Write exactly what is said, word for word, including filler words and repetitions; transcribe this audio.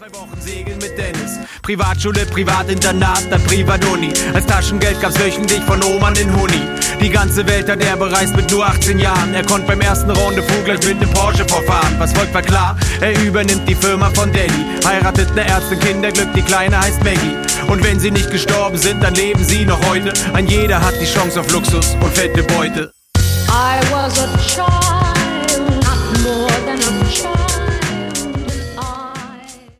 Zwei Wochen segeln mit Dennis. Privatschule, Privatinternat, dann Privatuni. Als Taschengeld gab's wöchentlich von Oma den Huni. Die ganze Welt hat er bereist mit nur achtzehn Jahren. Er konnte beim ersten Rendezvous gleich mit nem Porsche vorfahren. Was folgt war klar, er übernimmt die Firma von Daddy. Heiratet ne Ärztin, Kinderglück, die Kleine heißt Maggie. Und wenn sie nicht gestorben sind, dann leben sie noch heute. Ein jeder hat die Chance auf Luxus und fette Beute. I was a child.